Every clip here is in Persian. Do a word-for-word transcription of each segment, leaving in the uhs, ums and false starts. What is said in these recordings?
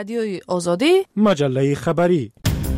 رادیوی آزادی، مجله خبری.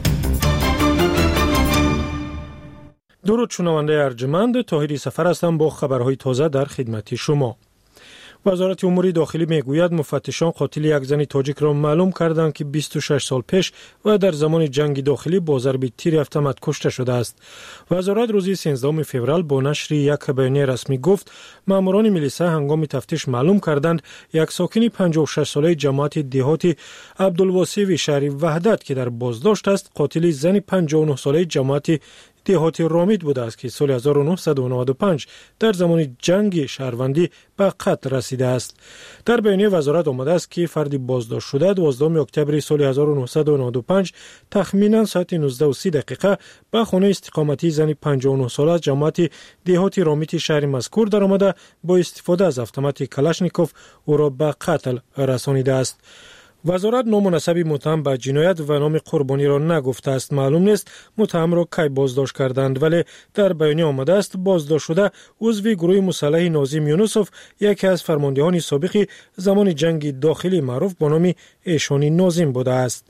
درود شنونده ارجمند، طاهری سفر هستم با خبرهای تازه در خدمت شما. وزارت امور داخلی میگوید مفتشان قاتل یک زن تاجیک را معلوم کردند که بیست و شش سال پیش و در زمان جنگ داخلی با ضرب تیر اتومات کشته شده است. وزارت روز سیزدهم فوریه با نشر یک بیانیه رسمی گفت ماموران میلیسا هنگام تفتیش معلوم کردند یک ساکن پنجاه و شش ساله جماعت دهاتی عبدالواسیع شهر وحدت که در بازداشت است قاتل زن پنجاه و نه ساله جماعت دهاتی رامید بوده است که سال هزار و نهصد و نود و پنج در زمان جنگ شهروندی به قتل رسیده است. در بیانیه وزارت آمده است که فردی بازداشت شده دوازدهم اکتبر سال هزار و نهصد و نود و پنج تخمینا ساعت نوزده و سی دقیقه به خانه استقامتی زن پنجاه و نه ساله جماعت دهاتی رامید شهر مذکور در آمده با استفاده از اتومات کلاشنیکوف او را به قتل رسانیده است. وزارت نام و نسب متهم به جنایت و نام قربانی را نگفته است. معلوم نیست متهم را کی بازداشت کردند، ولی در بیانیه آمده است بازداشت شده عضو گروه مسلح ناظم یونسوف، یکی از فرماندهان سابق زمان جنگ داخلی معروف به نام ایشانی ناظم بوده است.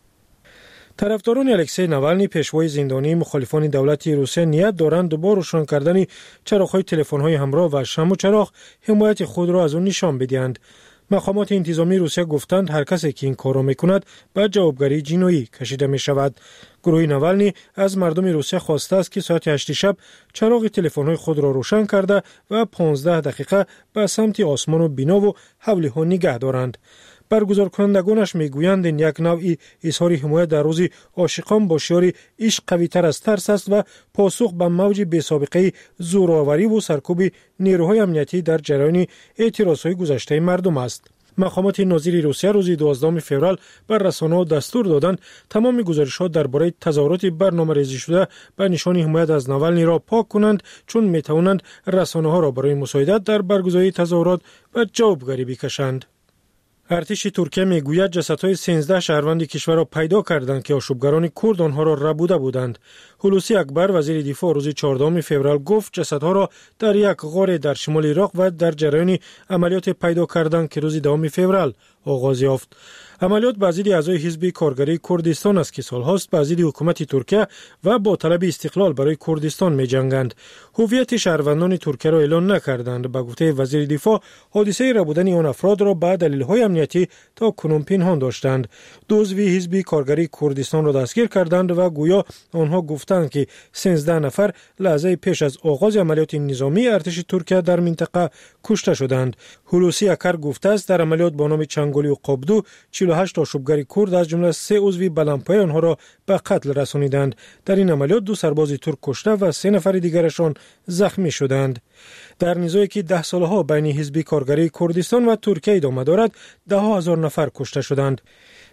طرفداران الکسی ناوالنی پیشوای زندانی مخالفان دولت روسیه نیت دارند با روشن کردن چراغ‌های تلفن‌های همراه و شمع و چراغ حمایت خود را از آن نشان بدهند. مقامات انتظامی روسیه گفتند هر کسی که این کار را میکند به جوابگری جنایی کشیده می شود. گروه ناوالنی از مردم روسیه خواسته است که ساعت هشت شب چراغ تلفن‌های خود را روشن کرده و پانزده دقیقه به سمت آسمان و بنا و حوله ها نگه دارند. برگزار کنندگانش میگویند این یک نوعی اظهار حمایت در روز عاشقان با شعار عشق قوی‌تر از ترس است و پاسخ به موج بی‌سابقه زورآوری و سرکوب نیروهای امنیتی در جریان اعتراضهای گذشته مردم است. مقامات ناظر روسیه روز دوازدهم فوریه بر رسانه‌ها دستور دادند تمام گزارش‌ها درباره تظاهرات برنامه‌ریزی شده به نشان حمایت از ناوالنی را پاک کنند، چون می‌توانند رسانه‌ها را برای مساعدت در برگزاری تظاهرات به جوابگری بکشند. ارتش ترکیه میگوید جسدهای سیزده شهروند کشور را پیدا کردند که آشوبگران کرد آنها را ربوده بودند. هلوسی اکبر وزیر دفاع روز چهاردهم فوریه گفت جسدها را در یک غار در شمال عراق و در جریان عملیات پیدا کردند که روز دهم فوریه آغاز یافت. عملیات به ضد اعضای حزب کارگری کردستان است که سالهاست به ضد حکومت ترکیه و با طلب استقلال برای کردستان می‌جنگند. هویت شهروندان ترکیه را اعلام نکردند. به گفته وزیر دفاع حادثه ربودن آن افراد را به دلایل امنیتی تا کنون پنهان داشتند. دو عضو حزب کارگری کردستان را دستگیر کردند و گویا آنها گفتند که سیزده نفر لحظه پیش از آغاز عملیات نظامی ارتش ترکیه در منطقه کشته شدند. هلوسی اکر گفته است در عملیات با نام چنگالی و قابدو چهل و هشت آشوبگر کرد از جمله سه عضو بلندپایه آنها را به قتل رسانیدند. در این عملیات دو سرباز ترک کشته و سه نفر دیگرشان زخمی شدند. در نزاعی که ده سالها بین حزب کارگری کردستان و ترکیه ادامه دارد ده هزار نفر کشته شدند.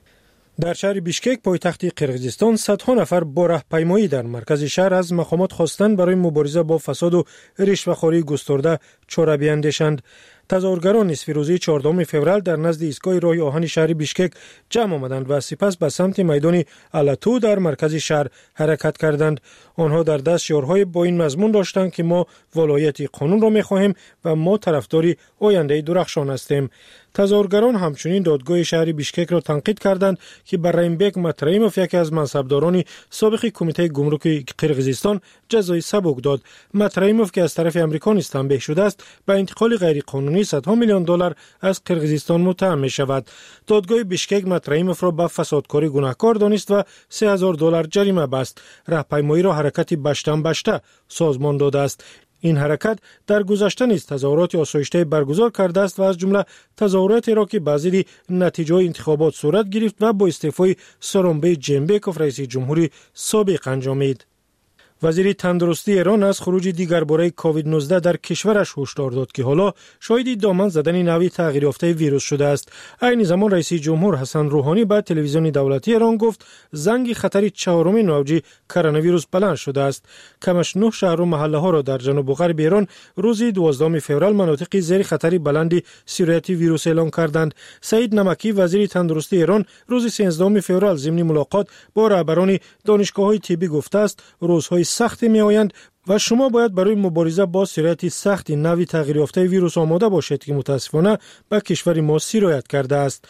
در شهر بیشکک پایتخت قرقیزستان صدها نفر با راهپیمایی در مرکز شهر از مقامات خواستند برای مبارزه با فساد و رشوه‌خواری گسترده چاره بیندیشند. تظاهرگران نصف روزی چهاردهم فوریه در نزد ایستگاه راه آهن شهر بیشکک جمع آمدند و سپس به سمت میدان الاتو در مرکز شهر حرکت کردند. آنها در دست شعارهای با این مضمون داشتند که ما ولایت قانون را می‌خواهیم و ما طرفدار آینده درخشان هستیم. تظاهرگران همچنین دادگاه شهر بیشکک را تنقید کردند که بر رحیمبک مترایموف یکی از منصبداران سابق کمیته گمرک قرقیزستان جزای سبک داد. مترایموف که از طرف امریکا نیز تنبیه شده است به انتقال غیرقانونی صدها میلیون دلار از قرقیزستان متهم می شود. دادگاه بیشکک مترایموف را به فسادکاری گناهکار دانست و سه هزار دلار جریمه بست. راهپیمایی را حرکت بشتن بشته سازمان داده است. این حرکت در گذشته نیز تظاهرات آسایشته برگزار کرده است و از جمله تظاهراتی را که بعضی نتیجه انتخابات صورت گرفت و با استعفای سورونبای جنبکوف رئیس جمهوری سابق انجامید. وزیر تندرستی ایران از خروج دیگر باره کووید نوزده در کشورش هشدار داد که حالا شاید دامن زدن نوعی تغییر یافته ویروس شده است. عین زمان رئیس جمهور حسن روحانی به تلویزیون دولتی ایران گفت زنگ خطر چهارمین موج کرونا ویروس بلند شده است. کمش نه شهر و محله ها را در جنوب و غرب ایران روز دوازدهم فوریه مناطق زیر خطر بلند سیریت ویروس اعلام کردند. سعید نمکی وزیر تندرستی ایران روز سیزدهم فوریه ضمن ملاقات با رهبران دانشگاه‌های طبی گفته است روزهای سختی می آیند و شما باید برای مبارزه با سیریت سخت نوی تغییر یافته ویروس آماده باشید که متاسفانه به کشور ما سیرایت کرده است.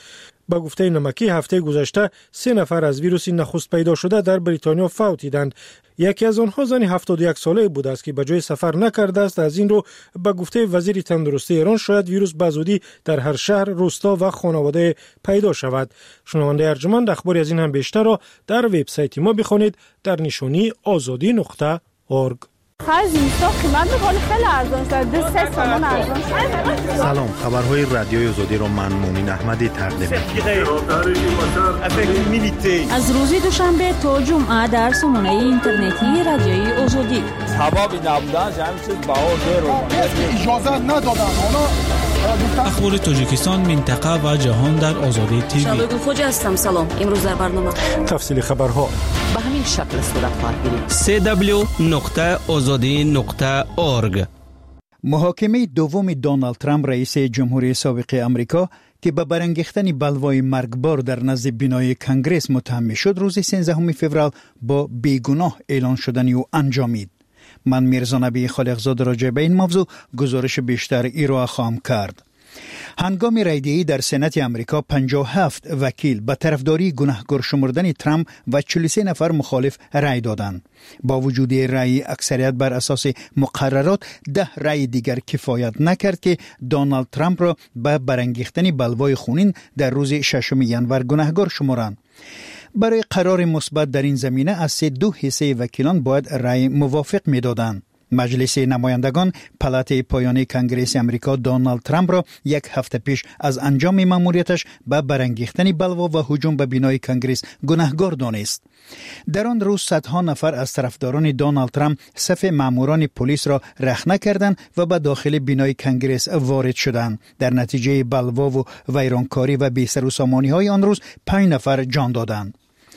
با گفته نمکی هفته گذشته سه نفر از ویروس نخست پیدا شده در بریتانیا فوت دیدند. یکی از آنها زنی هفتاد و یک ساله بوده است که به جای سفر نکرده است. از این رو به گفته وزیر تندرستی ایران شاید ویروس به زودی در هر شهر، روستا و خانواده پیدا شود. شنونده ارجمند، اخباری از این هم بیشتر را در وبسایت ما بخوانید در نشانی آزادی نقطه اورگ. خرج اینستا قیمت می‌کنه خیلی ارزان شده، سه تومان ارزان شده. سلام، خبرهای رادیوی آزادی را من مومن احمدی تقدیم می‌کنم. از روز دوشنبه تا جمعه در سامانه اینترنتی رادیوی آزادی. هوا نبودن همین چیز باور رو اجازه ندادن. اخبار تاجیکستان، منطقه و جهان در آزادی تیوی. شباب خوش هستم. سلام. امروز در برنامه تفصیل خبرها به همین شکل صورت خواهد گرفت. سی دبلیو نقطه آزادی نقطه اورگ. محاکمه دوم دونالد ترامپ رئیس جمهوری سابق امریکا که به برانگیختن بلوای مرگبار در نزد بینای کنگره متهم شد، روز سیزدهم فوریه با بیگناه اعلان شدن او انجامید. من میرزا نبی خالقزاده راجع به این موضوع گزارش بیشتر ارائه خواهم کرد. هنگام رایدهی در سنات امریکا پنجاه و هفت وکیل به طرفداری گناهکار شمردن ترامپ و چهل و سه نفر مخالف رای دادند. با وجود رای اکثریت بر اساس مقررات، ده رای دیگر کفایت نکرد که دونالد ترامپ را به برانگیختن بلوای خونین در روز ششم ژانویه گناهکار شمرند. برای قرار مثبت در این زمینه از سه دو حصه وکیلان باید رای موافق می‌دادند. مجلس نمایندگان پلات پایانی کنگره امریکا دونالد ترامپ را یک هفته پیش از انجام ماموریتش به برانگیختن بلوا و هجوم به بینای کنگره گناهکار دانست. در آن روز صدها نفر از طرفداران دونالد ترامپ صف ماموران پلیس را رخنه کردند و به داخل بینای کنگره وارد شدند. در نتیجه بلوا و ویرانکاری و بی‌سروسامانی های آن روز پنج نفر جان دادند.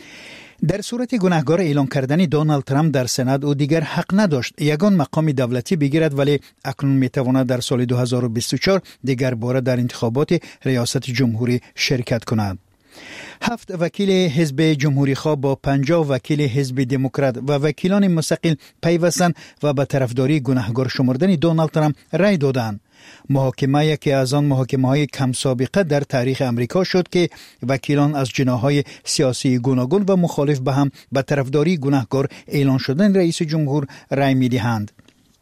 در صورت گناهکار اعلان کردن دونالد ترامپ در سنات او دیگر حق نداشت یگان مقام دولتی بگیرد، ولی اکنون میتواند در سال دو هزار و بیست و چهار دیگر باره در انتخابات ریاست جمهوری شرکت کند. هفت وکیل حزب جمهوری خواه با پنجاه وکیل حزب دموکرات و وکیلان مستقل پیوستند و به طرفداری گناهکار شمردن دونالد ترامپ رای دادند. محاکمه یکی از آن محاکمه‌های کم سابقه در تاریخ امریکا شد که وکیلان از جناح‌های سیاسی گوناگون و مخالف به هم به طرفداری گناهکار اعلان شدن رئیس جمهور رای می‌دهند.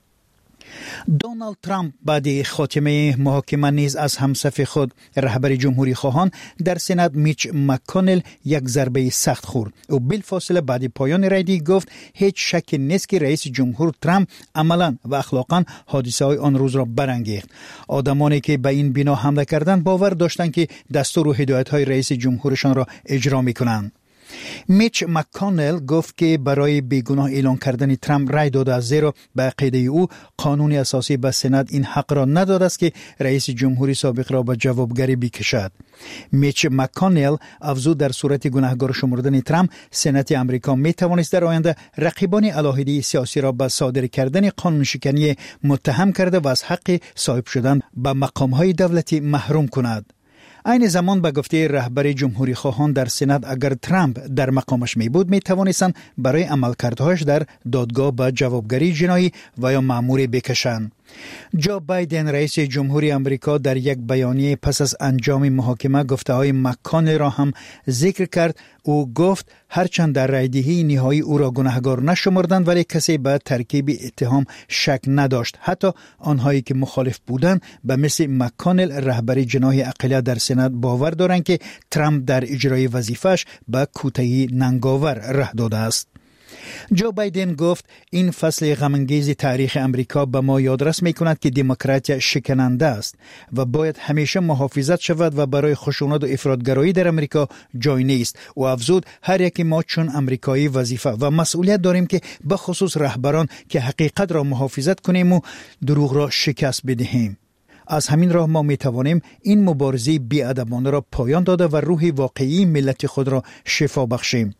دونالد ترامپ بعد خاتمه محاکمه نیز از همصف خود رهبر جمهوری خواهان در سنات میچ مک‌کانل یک ضربه سخت خورد. او بلافاصله بعد پایان رای گفت هیچ شک نیست که رئیس جمهور ترامپ عملاً و اخلاقاً حادثه های آن روز را برانگیخت. آدمانی که به این بنا حمله کردند باور داشتند که دستور و هدایت های رئیس جمهورشان را اجرا می‌کنند. میچ مک‌کانل گفت که برای بیگناه اعلان کردن ترامپ رای داده است، زیرا به عقیده او قانون اساسی به سنات این حق را نداده است که رئیس جمهوری سابق را به جوابگری بکشد. میچ مک‌کانل افزود در صورت گناهکار شمردن ترامپ، سنات امریکا می توانست در آینده رقیبان علاهده سیاسی را به صادر کردن قانون شکنی متهم کرده و از حق صاحب شدن به مقام‌های دولتی محروم کند. این زمان به گفته رهبر جمهوری خواهان در سنات، اگر ترامپ در مقامش می بود می توانستند برای عملکردهایش در دادگاه به جوابگری جنایی و یا مأموری بکشند. جو بایدن رئیس جمهوری امریکا در یک بیانیه پس از انجام محاکمه گفته‌های مک‌کانل را هم ذکر کرد. او گفت هرچند در رایدهی نهایی او را گناهکار نشمردند، ولی کسی به ترکیب اتهام شک نداشت. حتی آنهایی که مخالف بودند به مثل مک‌کانل رهبر جناح اقلیت در سنات باور دارند که ترامپ در اجرای وظیفه‌اش به کوتاهی ننگاور راه داده است. جو بایدن گفت این فصل غم‌انگیز تاریخ امریکا به ما یادرس می‌کند که دموکراتیا شکننده است و باید همیشه محافظت شود و برای خشونت و افراطگرایی در امریکا جای نیست. و افزود هر یک ما چون امریکایی وظیفه و مسئولیت داریم که به خصوص رهبران که حقیقت را محافظت کنیم و دروغ را شکست بدهیم. از همین راه ما می توانیم این مبارزه بی‌ادبانه را پایان داده و روح واقعی ملت خود را شفا بخشیم.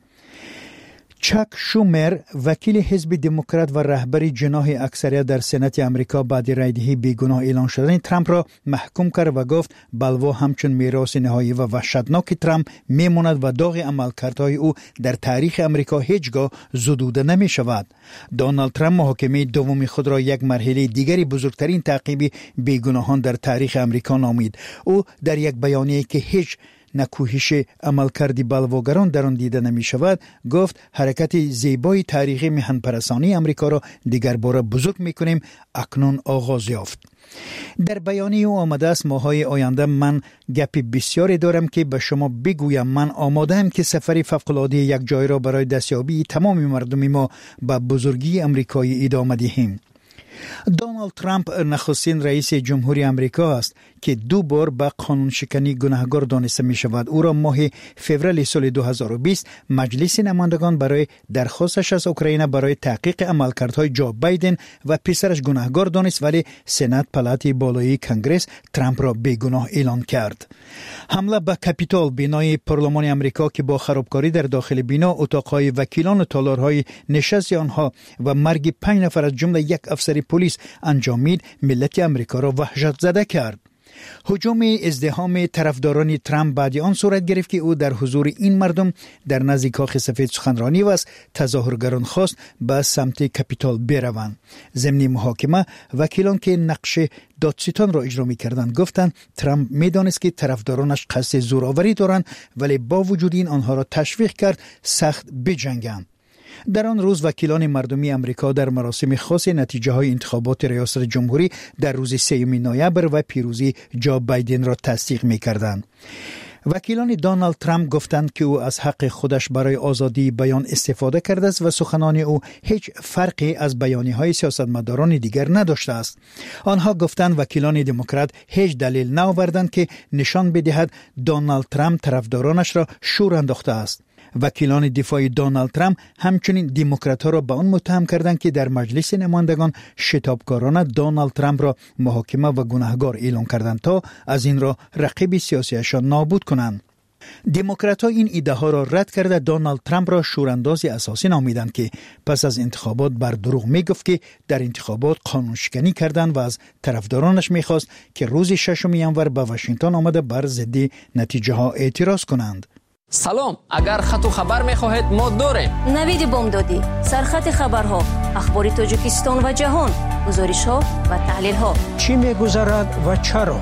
چاک شومر وکیل حزب دموکرات و رهبر جناح اکثریت در سنات امریکا بعد رایدهی بیگناه اعلان شدن ترامپ را محکوم کرد و گفت بلوا همچون میراث نهایی و وحشتناک ترامپ میماند و داغ عملکردهای او در تاریخ امریکا هیچگاه زدوده نمی شود. دونالد ترامپ محاکمه دوم خود را یک مرحله دیگری بزرگترین تعقیب بیگناهان در تاریخ امریکا نامید. او در یک بیانیه که هیچ نکوهش عملکرد بلواگران در آن دیده نمی شود، گفت حرکت زیبای تاریخی میهن پرستانی امریکا را دیگر بار بزرگ می کنیم اکنون آغاز یافت. در بیانیه او آمده است ماهای آینده من گپی بسیاری دارم که به شما بگویم. من آماده ام که سفری فوق‌العاده یک جای را برای دستیابی تمام مردم ما به بزرگی امریکایی ادامه دهیم. دونالد ترامپ نخستین رئیس جمهوری امریکا است که دو بار به قانون شکنی گناهکار دانسته می شود. او را ماه فوریه سال دو هزار و بیست مجلس نمایندگان برای درخواستش از اوکراین برای تحقیق عملکردهای جو بایدن و پسرش گناهکار دانست، ولی سنات پالات بالای کنگره ترامپ را بیگناه اعلان کرد. حمله به کاپیتول، بنای پارلمان امریکا که با خرابکاری در داخل بنا، اتاقهای وکیلان و تالارهای نشست آنها و مرگ پنج نفر از جمله یک افسر پلیس انجامید، ملت امریکا را وحشت زده کرد. هجوم ازدحام طرفداران ترامپ بعد آن صورت گرفت که او در حضور این مردم در نزد کاخ سفید سخنرانی و از تظاهرگران خواست به سمت کاپیتول بروند. ضمن محاکمه وکیلان که نقش دادستان را اجرا می‌کردند گفتند ترامپ می‌دانست که طرفدارانش قصد زورآوری دارند، ولی با وجود این آنها را تشویق کرد سخت بجنگند. در آن روز وکیلان مردمی امریکا در مراسم خاص نتیجه های انتخابات ریاست جمهوری در روز سوم نوامبر و پیروزی جو بایدن را تصدیق می کردند. وکیلان دونالد ترامپ گفتند که او از حق خودش برای آزادی بیان استفاده کرده است و سخنان او هیچ فرقی از بیانیه‌های سیاستمداران دیگر نداشته است. آنها گفتند وکیلان دموکرات هیچ دلیل نآوردند که نشان بدهد دونالد ترامپ طرفدارانش را شور انداخته است. وکیلان دفاع دونالد ترامپ همچنین دموکرات‌ها را به آن متهم کردند که در مجلس نمایندگان شتابکارانه دونالد ترامپ را محاکمه و گناهکار اعلام کردند تا از این را رقیب سیاسیشان نابود کنند. دموکرات‌ها این ایده ها را رد کرده دونالد ترامپ را شورانداز اساسی نامیدند که پس از انتخابات بر دروغ میگفت که در انتخابات قانون شکنی کردند و از طرفدارانش میخواست که روز ششم ژانویه به واشنگتن آمده بر ضد نتیجه ها اعتراض کنند. سلام، اگر خط و خبر می‌خواهید ما داریم. نوید بامدادی، سرخط خبرها، اخبار تاجیکستان و جهان، گزارش‌ها و تحلیل‌ها. چی می‌گذرد و چرا؟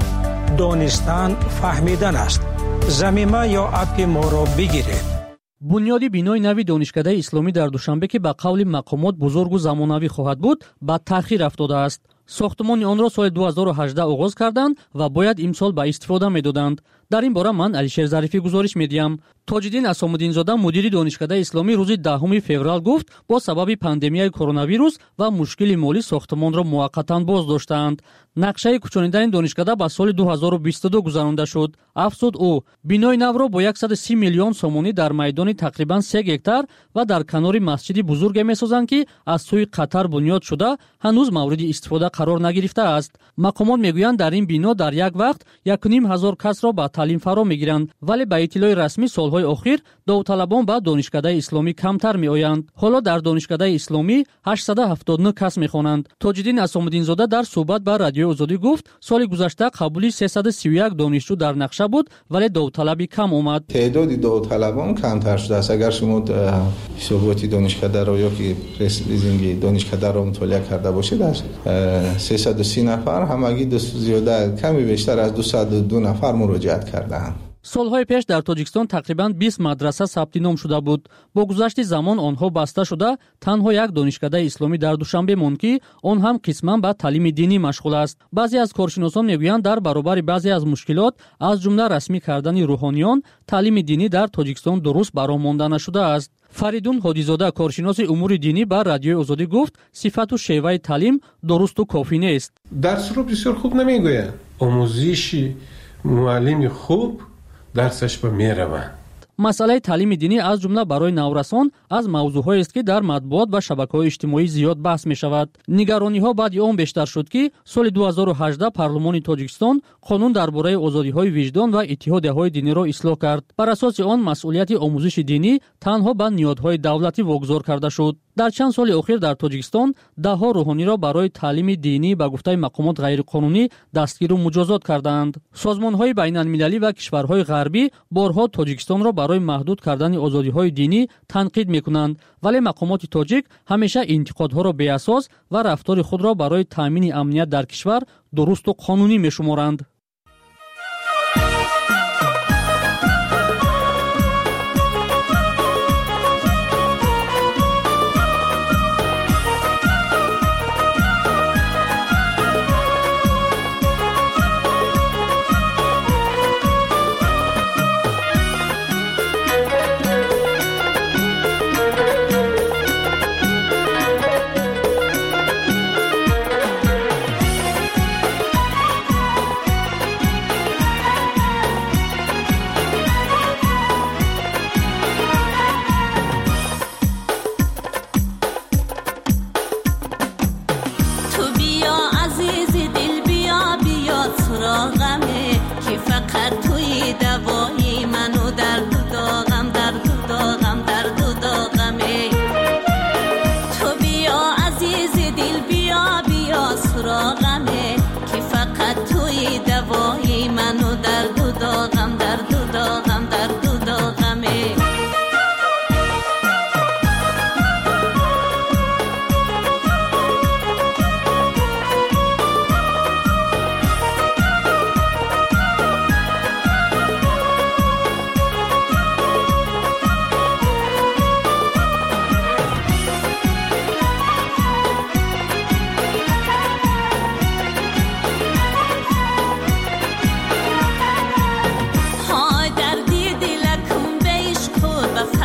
دانستن فهمیدن است. زمینه یا اپ ما را بگیرید. بنیادی بینای نوی دانشکده اسلامی در دوشنبه که به قول مقامات بزرگ و زمانوی خواهد بود، با تأخیر افتاده است. ساختمان آن را سال دو هزار و هجده آغاز کردند و باید امسال به استفاده می‌دادند. در این باره من علیشیر ظریفی گزارش می‌دهم. تاج‌الدین اسام‌الدین زاده مدیر دانشکده اسلامی روز دهم فوریه گفت با سبب پاندمیای کرونا ویروس و مشکل مالی ساختمان را موقتا باز داشتند. نقشه کوچانیدن دانشکده به سال دو هزار و بیست و دو گذرانده شد. افزود او بینای نو را با صد و سی میلیون سومانی در میدان تقریباً سه گکتار و در کنار مسجد بزرگ می‌سازند که از سوی قطر بنیاد شده هنوز مورد استفاده قرار نگرفته است. مقامات میگویند در این بنا در یک وقت یک و نیم هزار کس را به تعلیم فرا میگیرند، ولی به اطلاع رسمی سالهای اخیر داوطلبان به دانشکده اسلامی کمتر میآیند. حالا در دانشکده اسلامی هشتصد و هفتاد و نه کس میخوانند. تاج‌الدین اسام‌الدین زاده در صحبت با رادیو آزادی گفت سال گذشته قبولی سیصد و سی و یک دانشجو در نقشه بود، ولی داوطلبی کم اومد. تعداد داوطلبان کمتر شده است. اگر شما حسابات دانشکده را یا که پرس ریزینگ دانشکده را مطالعه کرده باشید از سیصد و سی نفر همگی زیاده کمی بیشتر از دویست و دو نفر مراجعت کردند. سالهای پیش در تاجیکستان تقریباً بیست مدرسه ثبت نام شده بود. با گذشت زمان آنها بسته شده، تنها یک دانشکده اسلامی در دوشنبه ماند که آن هم قسماً به تعلیم دینی مشغول است. بعضی از کارشناسان میگویند در برابر بعضی از مشکلات از جمله رسمی کردن روحانیان، تعلیم دینی در تاجیکستان درست برآمده نشده است. فریدون هادیزاده کارشناس امور دینی با رادیو آزادی گفت صفت و شیوه تعلیم درست و کافی نیست. درس رو بسیار خوب نمیگوید. آموزش معلم خوب درسش به میروند. مسئله تعلیم دینی از جمله برای نورسان از موضوعهایی است که در مطبوعات و شبکه‌های اجتماعی زیاد بحث می شود. نگرانی‌ها بعد آن بیشتر شد که سال دو هزار و هجده پارلمان تاجیکستان قانون درباره آزادی‌های وجدان و اتحادیه‌های دینی را اصلاح کرد. بر اساس آن مسئولیت آموزش دینی تنها به نهادهای دولتی واگذار کرده شد. در چند سال اخیر در تاجیکستان ده‌ها روحانی را برای تعلیم دینی به گفته مقامات غیرقانونی دستگیر و مجازات کردند. سازمان‌های بین‌المللی و کشورهای غربی بارها تاجیکستان را برای محدود کردن آزادی‌های دینی تنقید می‌کنند، ولی مقامات تاجیک همیشه انتقادها را بی اساس و رفتار خود را برای تامین امنیت در کشور درست و قانونی می‌شمارند.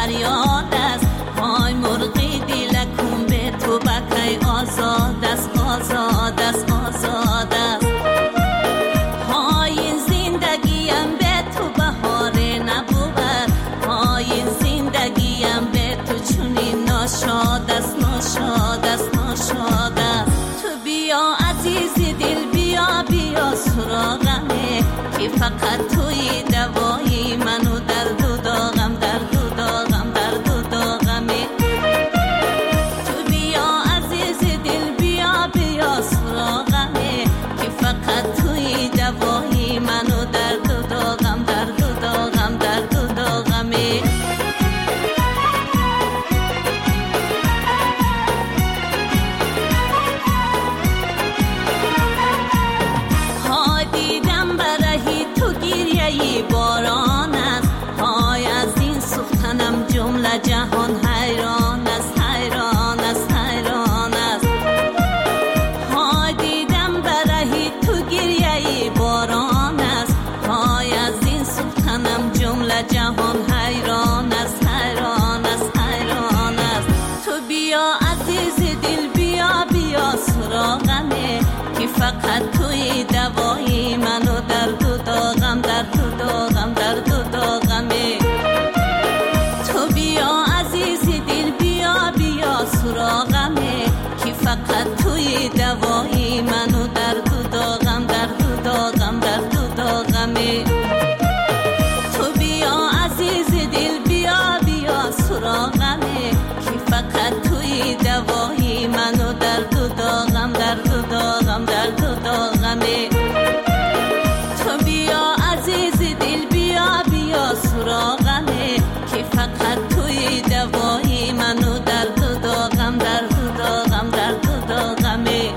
فریاد است های مرغی دلکم به تو بکی آزاد است آزاد است آزاد است های زندگیم به تو بهاره نبود های زندگیم به تو چونی ناشاد است ناشاد است ناشاد است تو بیا عزیز دل بیا بیا سراغمه که فقط توی دوایی منو درد و داغم درد و داغم درد و داغمه تو بیا عزیز دل بیا بیا سراغمه که فقط توی دوایی منو درد و داغم درد و داغم درد و داغمه باران است های از این سوختنم جمله جهان حیران است حیران است حیران است های دیدم برهی تو گریه باران است های از این سوختنم جمله جهان حیران است حیران است حیران است تو بیا عزیز دل بیا بیا سراغمه که فقط توی دوایی منو درد و داغم درد و داغم درد و داغمه تو بیا عزیز دل بیا بیا سراغمه که فقط توی دوایی منو درد و داغم درد و داغم درد و داغمه تو بیا عزیز دل بیا بیا سراغمه که فقط توی دوایی منو درد و داغم درد و داغم درد و داغمه تو بیا عزیز دل بیا بیا سراغمه که فقط توی دوایی منو درد و داغم درد و داغم درد و داغمه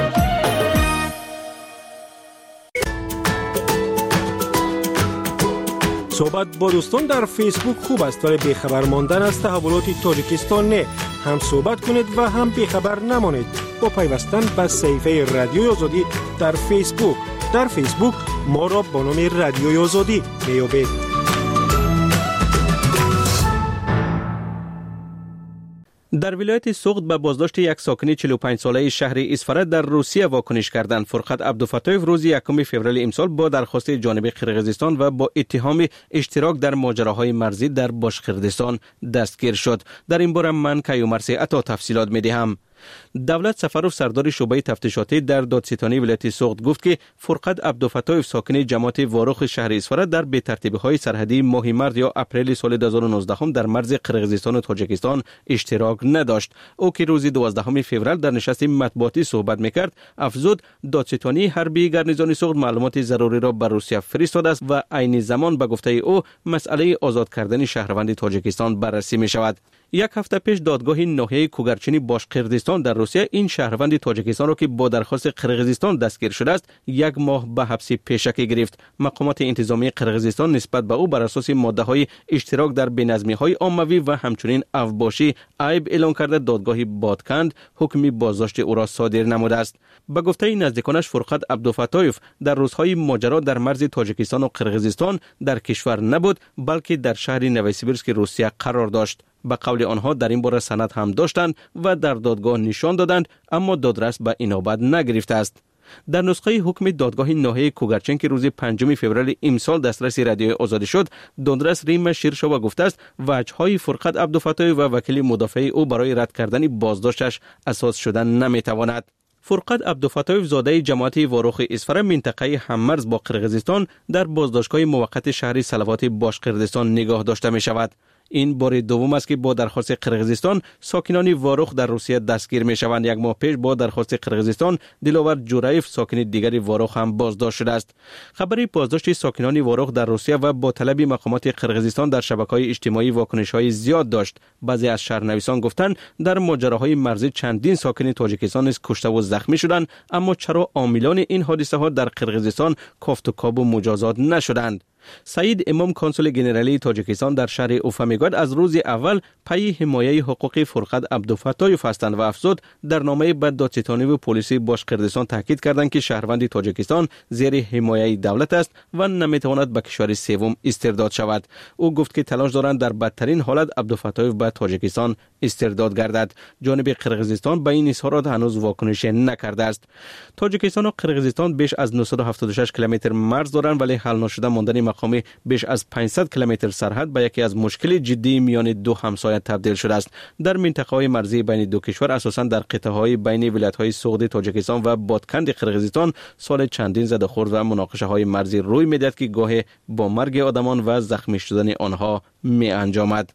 صحبت با دوستان در فیسبوک خوب است ولی بیخبر ماندن از تحولات تاجیکستان نه. هم صحبت کنید و هم بیخبر نمانید با پیوستن به صفحه رادیوی آزادی در فیسبوک. در فیسبوک ما را با نام رادیوی آزادی میابید. در ولایت سوغد به بازداشت یک ساکن چهل و پنج ساله شهر اسفرت در روسیه واکنش کردند. فرقت عبدالفتاحیف روز یکم فوریه امسال با درخواست جانب قرقیزستان و با اتهام اشتراک در ماجراهای مرزی در باشقردستان دستگیر شد. در این باره من کیومرث عطا تفصیلات می‌دهم. دولت سفروف سردار شعبه تفتیشاتی در دادستانی ولایت سوغد گفت که فرقت عبدالفتاحیف ساکن جماعت واروخ شهر اسفرت در بی‌ترتیبی‌های سرحدی ماه مارس یا اپریل سال دو هزار و نوزده در مرز قرقیزستان و تاجیکستان اشتراک نداشت. او که روز دوازدهم فوریه در نشست مطبوعاتی صحبت می‌کرد افزود دادستانی حربی گارنیزون سوغد معلومات ضروری را به روسیه فرستاده است و عین زمان به گفته او مسئله آزاد کردن شهروند تاجیکستان بررسی می‌شود. یک هفته پیش دادگاه ناحیه کوگرچینی باشقردستان در روسیه این شهروند تاجیکستان را که با درخواست قرقیزستان دستگیر شده است یک ماه به حبس پیشکی گرفت. مقامات انتظامی قرقیزستان نسبت به او بر اساس ماده‌های اشتراک در بی‌نظمی‌های عاموی و همچنین اوباشی عیب اعلان کرده دادگاه بادکند حکم بازداشت او را صادر نموده است. به گفته نزدیکانش فرقت عبدالفتاحیف در روزهای ماجرا در مرز تاجیکستان و قرقیزستان در کشور نبود بلکه در شهر نوسیبیرسک روسیه قرار داشت. به قول آنها در این باره سند هم داشتند و در دادگاه نشان دادند اما دادرس به اینابت نگرفته است. در نسخه حکم دادگاه ناحیه کوگرچین که روز پنجم فوریه امسال دسترس رادیوی آزادی شد دادرس ریم شیرشوا گفته است وجه‌های فرقت عبدالفتاحیف و وکیل مدافع او برای رد کردن بازداشتش اساس شدن نمیتواند. فرقت عبدالفتاحیف زاده جماعت واروخ اسفره منطقه هممرز با قرقیزستان در بازداشتگاه موقت شهر سلوات باشقردستان نگاه داشته می شود. این بار دوم است که با درخواست قرقیزستان ساکنان واروخ در روسیه دستگیر می شوند. یک ماه پیش با درخواست قرقیزستان دلاور جورایف ساکن دیگری واروخ هم بازداشت شده است. خبری بازداشت ساکنان واروخ در روسیه و با طلب مقامات قرقیزستان در شبکه‌های اجتماعی واکنش‌های زیاد داشت. بعضی از شهرنویسان گفتند در ماجراهای مرزی چندین ساکن تاجیکستان نیز کشته و زخمی شدند، اما چرا عاملان این حادثه ها در قرقیزستان کافت و کاب و مجازات نشدند؟ سعید امام کنسول گنرالی تاجیکستان در شهر اوفا میگوید از روز اول پای حمایت حقوقی فرقت عبدالفتاح هستند و افزود در نامه به دادستانی و پلیس باشکردستان تاکید کردند که شهروند تاجیکستان زیر حمایت دولت است و نمیتواند به کشور سوم استرداد شود. او گفت که تلاش دارند در بدترین حالت عبدالفتاح به تاجیکستان استرداد گردد. جانب قرقیزستان به این اظهارات هنوز واکنش نکرده است. تاجیکستان و قرقیزستان بیش از نهصد و هفتاد و شش کیلومتر مرز دارند، ولی حل نشده ماندن مقامی بیش از پانصد کیلومتر سرحد به یکی از مشکل جدی میان دو همسایه تبدیل شده است. در منطقه‌های مرزی بین دو کشور اساساً در قطعه‌های بین ولایت‌های سوغدی تاجیکستان و بادکند قرقیزستان سال چندین زده‌خورد و مناقشه‌های مرزی روی می‌دهد که گاهی با مرگ آدمان و زخمی شدن آنها می‌انجامد.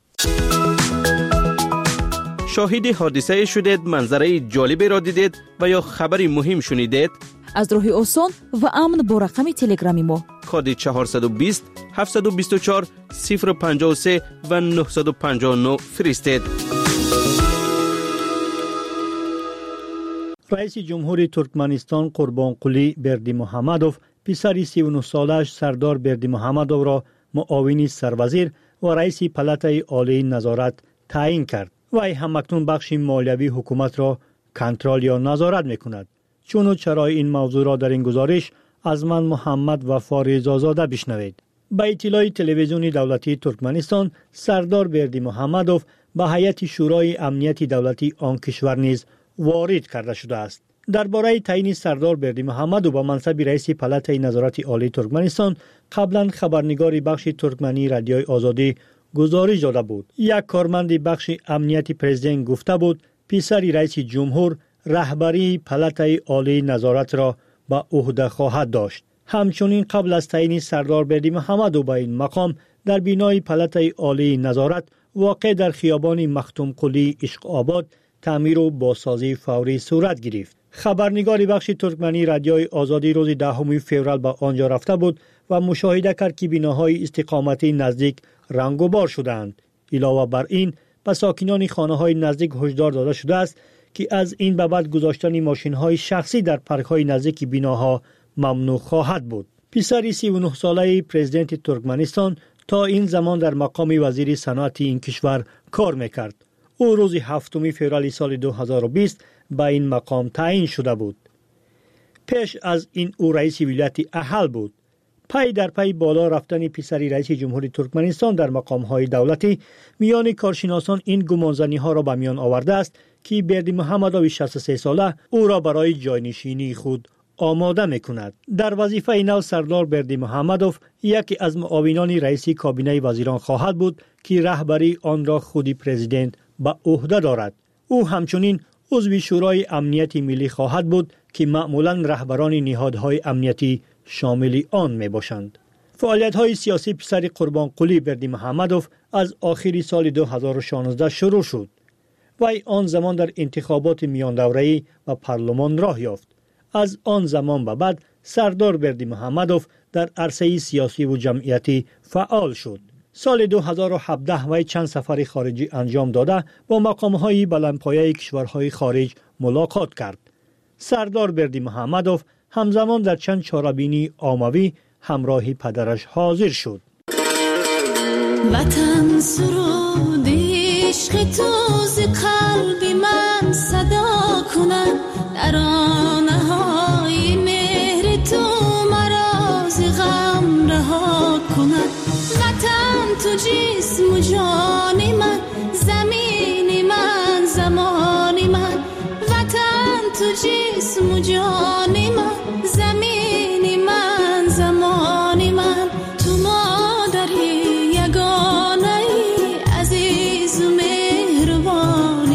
شاهد حادثه شدید، منظره جالبی را دیدید و یا خبری مهم شنیدید؟ از راه آسان و امن با رقم تلگرامی ما کد چهارصد و بیست هفتصد و بیست و چهار صفر و پنجاه و سه و نهصد و پنجاه و نه فرستید. رئیس جمهور ترکمنستان قربانقلی بردیمحمدوف پسر سی و نه سالش سردار بردیمحمدوف را معاون سروزیر و رئیس پالاتای عالی نظارت تعیین کرد. وی همکنون بخش مالیوی حکومت را کنترل یا نظارت میکند. چون و چرای این موضوع را در این گزارش از من محمد وفا رضازاده بشنوید. به اطلاع تلویزیون دولتی ترکمنستان، سردار بردیمحمدوف به هیئت شورای امنیت دولتی آن کشور نیز وارد کرده شده است. درباره تعیین سردار بردیمحمدوف به منصب رئیس پالاتای نظارت عالی ترکمنستان قبلا خبرنگار بخش ترکمنی رادیوی آزادی گزارش داده بود. یک کارمند بخش امنیت پرزیدنت گفته بود پسر رئیس جمهور رهبری پالاتای عالی نظارت را به عهده خواهد داشت. همچنین قبل از تعیین سردار بردیمحمدوف به این مقام در بینای پالاتای عالی نظارت واقع در خیابان مختوم قلی عشق آباد تعمیر و بازسازی فوری صورت گرفت. خبرنگار بخش ترکمنی رادیوی آزادی روز دهم فوریه به آنجا رفته بود و مشاهده کرد که بناهای استقامتی نزدیک رنگ و بار شدند. علاوه بر این به ساکنان خانه‌های نزدیک هشدار داده شده است که از این به بعد گذاشتن ماشین‌های شخصی در پارک‌های نزدیک بناها ممنوع خواهد بود. پسر سی و نه ساله پرزیدنت ترکمنستان تا این زمان در مقام وزیر صنعت این کشور کار می‌کرد. او روز هفتم فوریه سال دو هزار و بیست به این مقام تعیین شده بود. پیش از این او رئیس ولایت احل بود. پای در پای بالا رفتن پسر رئیس جمهور ترکمنستان در مقام‌های دولتی میان کارشناسان این گمانزنی‌ها را به میان آورده است که بردیمحمدوف شصت و سه ساله او را برای جای‌نشینی خود آماده می‌کند. در وظیفه نو سردار بردیمحمدوف یکی از معاونان رئیس کابینه وزیران خواهد بود که رهبری آن را خود پرزیدنت به عهده دارد. او همچنین عضو شورای امنیت ملی خواهد بود که معمولاً رهبران نهادهای امنیتی شامل آن می باشند. فعالیت‌های سیاسی پسر قربانقلی بردیمحمدوف از آخر سال دو هزار و شانزده شروع شد. وی آن زمان در انتخابات میان دوره‌ای و پارلمان راه یافت. از آن زمان به بعد سردار بردیمحمدوف در عرصه سیاسی و جمعیتی فعال شد. سال دو هزار و هفده وی چند سفر خارجی انجام داده با مقام‌های بلندپایه کشورهای خارج ملاقات کرد. سردار بردیمحمدوف همزمان در چند چاره‌بینی عاموی همراه پدرش حاضر شد. وطن سرود عشق تو ز قلب من صدا کند، ترانه‌های مهر تو مرا ز غم رها کند. وطن تو جسم و جان من، زمین من زمان من. وطن تو جسم و جان من، زمین من زمان من. تو مادری یگانه ای عزیز و مهربان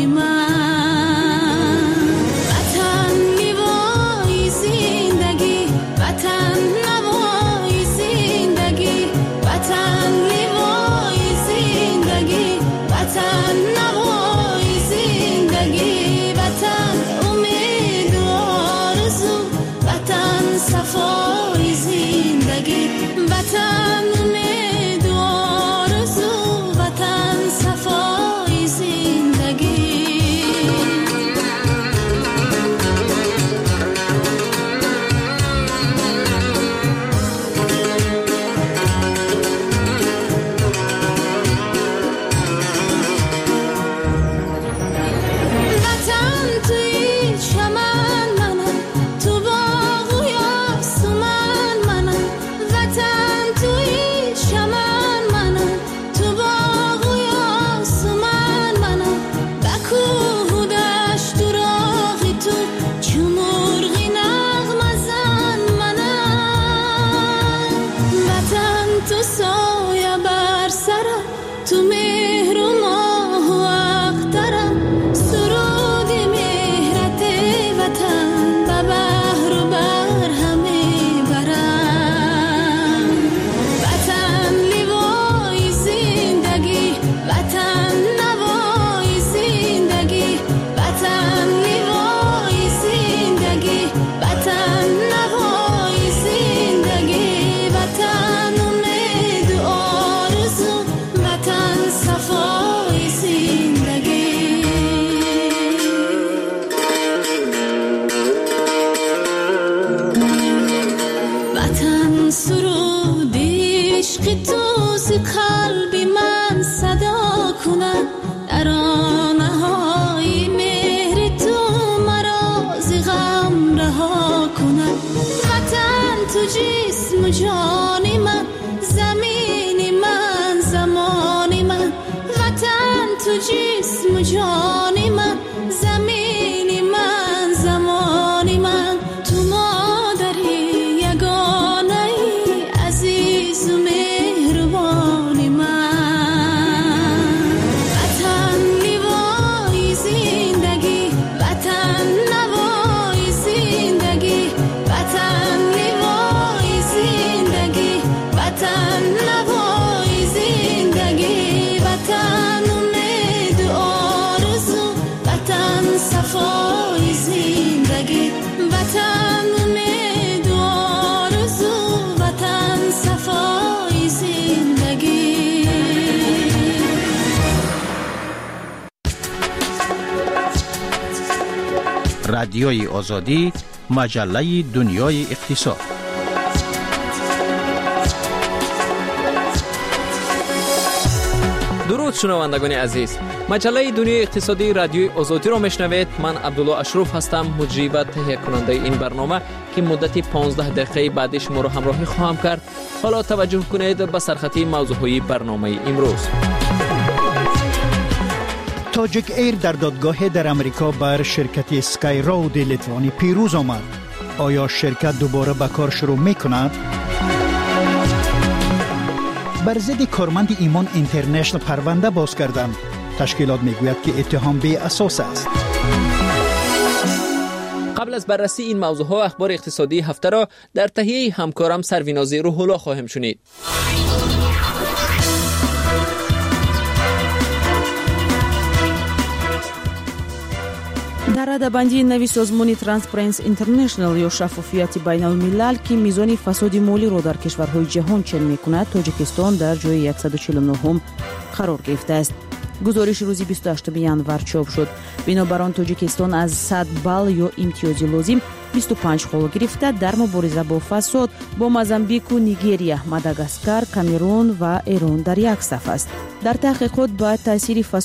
تو جسم و جان من، زمین من، زمان من، تو مادری یگانه ای، عزیز و مهربان من. وطن لیوای زندگی، وطن نوای زندگی، وطن لیوای زندگی، وطن نوای زندگی، وطن امید و آرزو، وطن صفای زندگی، وطن امید و آرزو، وطن صفای زندگی. رادیوی آزادی، مجله دنیای اقتصاد. درود شنوندگان عزیز، مجله دنیای اقتصادی رادیوی آزادی را میشنوید. من عبدالله اشرف هستم، مجری و تهیه کننده این برنامه که مدت پانزده دقیقه بعدش ما را همراهی خواهم کرد. حالا توجه کنید به سرخطی موضوعی برنامه امروز. تاجیک ایر در دادگاه در امریکا بر شرکت اسکای رود لیتوانی پیروز آمد. آیا شرکت دوباره به کار شروع میکند؟ بر ضد کارمند ایمان اینترنشنال پرونده باز کردند. تشکیلات میگوید که اتهام بی اساس است. قبل از بررسی این موضوع ها، اخبار اقتصادی هفته را در تهیه همکارم سرویناز روح الله خواهیم شنید. در رده‌بندی نوی سازمان ترانسپرنس اینترنشنال یا شفافیت بین الملل که میزان فساد مالی را در کشورهای جهان چنین میکند، تاجیکستان در جای صد و چهل و نه قرار گرفته است. گزارش روزی بیست و هشتم ژانویه چاپ شد. بنابر آن تاجیکستان از صد بال یا امتیاز لازم بیست و پنج خال گرفته در مبارزه با فساد با موزامبیک و نیگریا، ماداگاسکار، کامرون و ایران در یک صف است. در تحقیقات با تاثیر فساد